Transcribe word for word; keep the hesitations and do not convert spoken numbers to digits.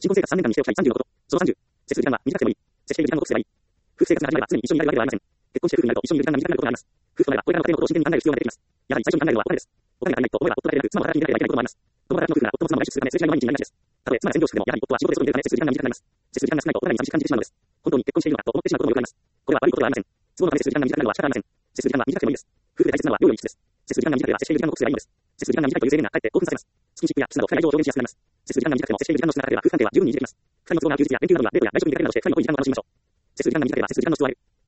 新婚生活さんねんかんにしておきたいさんじゅうのこと。そのさんじゅう。接する時間は短くてもいい。接している時間の多くすればいい。夫婦生活が始まれば常に一緒にいられるわけではありません。結婚して夫婦になると一緒にいる時間が短くなることがあります。夫婦となればこれからの家庭のことを真剣に考える必要が出てきます。やはり最初に考えるのはお金です。お金が足りないと思えば夫だけでなく妻も働きに出なければいけないこともあります。共働きの夫婦なら夫も妻も外出するため数時間が毎日になりがちです。たとえ妻が専業主婦でもやはり夫は仕事で外に出るため接する時間が短くなります。接する時間が少ないとお互いに寂しく感じてしまうのです。本当に結婚しているのかと思ってしまうこともよくあります。これは悪いことではありません。都合のため接する時間が短くなるのは仕方ありません。接する時間は短くてもいいです。夫婦で大切なのは量より質です。接する時間が短ければ接している時間の濃くすればいいのです。接する時間が短いという制限がかえって興奮されます。スキンシップやキスなど二人の愛情を表現しやすくなります。接する時間が短くても接している時間の少なければ夫婦関係は十分に維持できます。二人の都合が休日や連休などにはデートや外食に出かけるなどして二人の濃い時間を楽しみましょう。接する時間が短ければ接する時間の質を上げる。